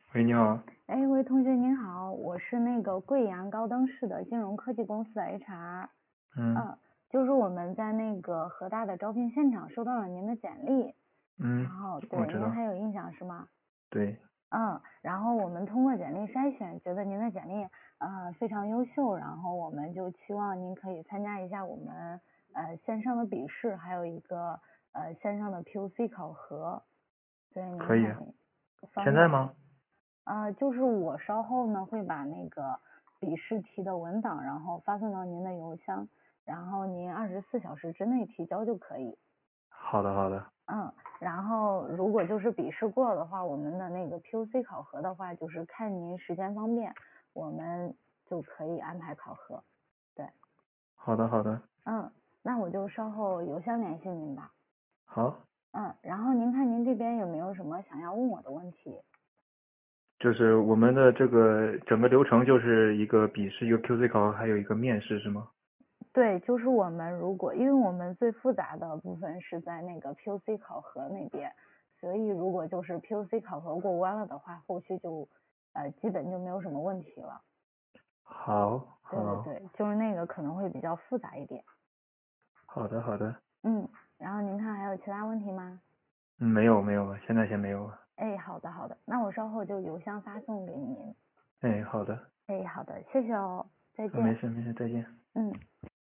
喂，你好。 哎，喂，同学您好，我是那个贵阳高登市的金融科技公司的 HR。 嗯就是我们在那个河大的招聘现场收到了您的简历，然嗯， 后对我知道。 您还有印象是吗？ 对。 然后我们通过简历筛选，觉得您的简历非常优秀，然后我们就期望您可以参加一下我们线上的笔试，还有一个线上的 POC 考核，所以您可以。 看方便吗？ 现在吗？ 就是我稍后呢会把那个笔试题的文档，然后发送到您的邮箱，然后您24小时之内提交就可以。 好的，好的。 然后如果就是笔试过了的话，我们的那个 POC 考核的话，就是看您时间方便，我们就可以安排考核。对。 好的，好的。 那我就稍后邮箱联系您吧。 好。 然后您看您这边有没有什么想要问我的问题？ 就是我们的这个整个流程就是一个笔试，一个 QC 考核，还有一个面试，是吗？ 对，就是我们因为我们最复杂的部分是在那个 POC 考核那边，所以如果就是 POC 考核过关了的话，后续就基本就没有什么问题了。 好， 对对好。 对，就是那个可能会比较复杂一点。 好的，好的。 然后您看还有其他问题吗？ 没有，没有了，现在先没有了。 哎，好的好的，那我稍后就邮箱发送给您。 哎，好的。 哎，好的，谢谢哦，再见。 没事没事，再见。 嗯。